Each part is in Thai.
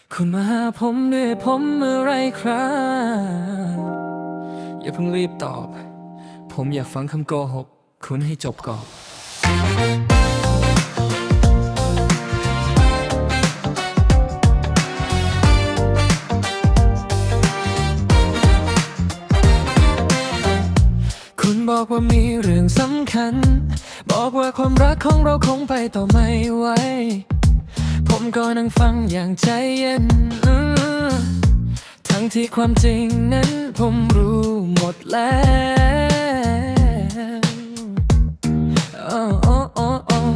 คุณมาหาผมด้วยผมอะไรครับ อย่าเพิ่งรีบตอบ ผมอยากฟังคำโกหกคุณให้จบก่อน คุณบอกว่ามีเรื่องสำคัญ บอกว่าความรักของเราคงไปต่อไม่ไหว ผมก็นั่งฟังอย่างใจเย็น ทั้งที่ความจริงนั้นผมรู้หมดแล้วโอ้โอ้โอ้โอ้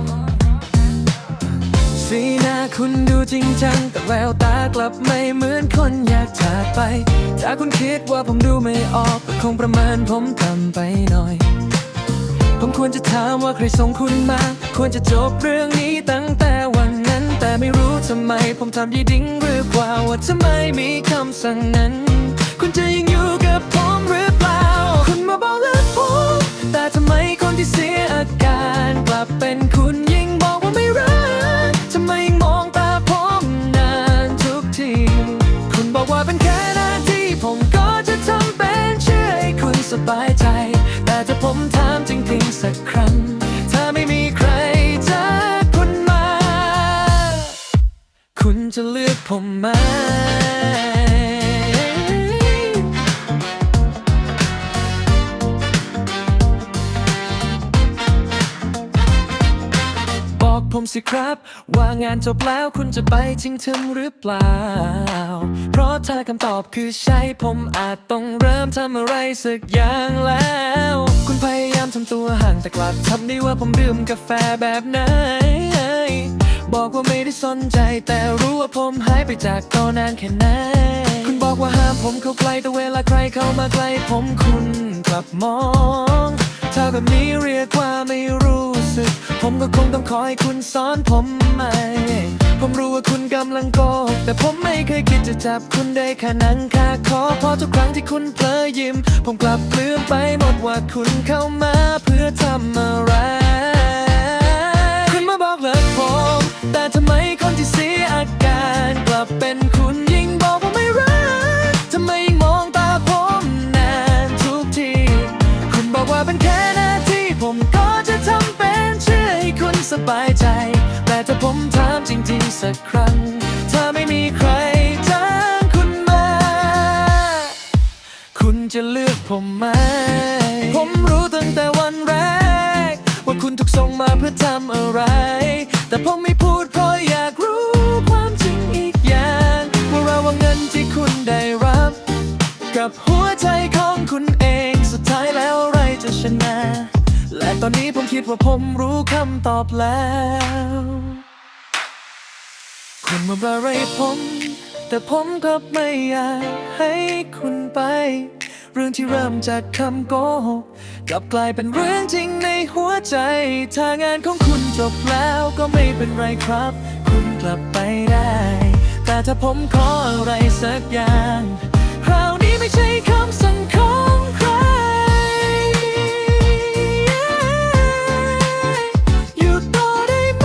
สีหน้าคุณดูจริงจัง แต่แววตากลับไม่เหมือนคนอยากจากไป ถ้าคุณคิดว่าผมดูไม่ออกก็คงประเมินผมต่ำไปหน่อย ผมควรจะถามว่าใครส่งคุณมา ควรจะจบเรื่องนี้ตั้งแต่วันนั้น แต่ไม่รู้ทำไมผมทำยีดิ้งหรือเปล่าว่าทำไมมีคำสั่งนั้น คุณจะยังอยู่กับผมหรือเปล่า คุณมาบอกเลิกผม แต่ทำไมคนที่เสียอาการกลับเป็นคุณยิ่งบอกว่าไม่รัก ทำไมยังมองตาผมนานทุกที คุณบอกว่าเป็นแค่หน้าที่ผมก็จะทำเป็นเชื่อให้คุณสบายใจ แต่ถ้าผมถามจริงๆสักครั้ง ถ้าไม่มีใครจากคุณมา คุณจะเลือกผมไหม บอกผมสิครับว่างานจบแล้วคุณจะไปจริงถึงหรือเปล่า เพราะถ้าคำตอบคือใช่ผมอาจต้องเริ่มทำอะไรสักอย่างแล้ว คุณพยายามทำตัวห่างแต่กลับทำได้ว่าผมดื่มกาแฟแบบไหน บอกว่าไม่ได้สนใจแต่รู้ว่าผมหายไปจากตอนนานแค่ไหน คุณบอกว่าห้ามผมเข้าใกล้แต่เวลาใครเข้ามาใกล้ผมคุณกลับมองถ้าแบบนี้เรียกว่าไม่รู้สึก ผมก็คงต้องขอให้คุณสอนผมใหม่ ผมรู้ว่าคุณกำลังโกหกแต่ผมไม่เคยคิดจะจับคุณได้แค่นั่งค่าคอเพราะทุกครั้งที่คุณเผลอยิ้มผมกลับลืมไปหมดว่าคุณเข้ามาเพื่อทำอะไร คุณมาบอกเลิกผมแต่ทำไมคนที่เสียอาการกลับเป็นคุณยิ่งบอกว่าไม่รัก ทำไมยิ่งมองตาผมนานทุกที คุณบอกว่าเป็นแค่หน้าที่ผมก็จะทำเป็นเชื่อให้คุณสบายใจ แต่ถ้าผมถามจริงๆสักครั้ง ถ้าไม่มีใครจ้างคุณมา คุณจะเลือกผมไหม ผมรู้ตั้งแต่วันแรกว่าคุณถูกส่งมาเพื่อทำอะไร แต่ผมไม่พูดเพราะอยากรู้ความจริงอีกอย่างว่าเราว่าเงินที่คุณได้รับ กับหัวใจของคุณเองสุดท้ายแล้วอะไรจะชนะ และตอนนี้ผมคิดว่าผมรู้คำตอบแล้ว คุณมาอะไรผม แต่ผมก็ไม่อยากให้คุณไป เรื่องที่เริ่มจากคำโกหกกลับกลายเป็นเรื่องจริงในหัวใจ ถ้างานของคุณจบแล้วก็ไม่เป็นไรครับ คุณกลับไปได้ แต่ถ้าผมขออะไรสักอย่าง คราวนี้ไม่ใช่คำสั่งของใคร อยู่ต่อได้ไหม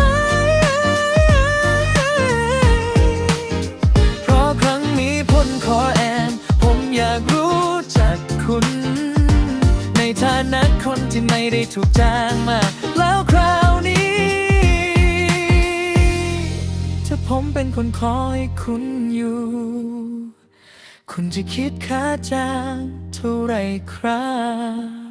เพราะครั้งนี้พ้นขอแอนผมอยากรู้จักคุณ ในฐานะคนที่ไม่ได้ถูกจ้างมา แล้วคราวนี้ ถ้าผมเป็นคนคอยคุณอยู่ คุณจะคิดค่าจ้างเท่าไรครับ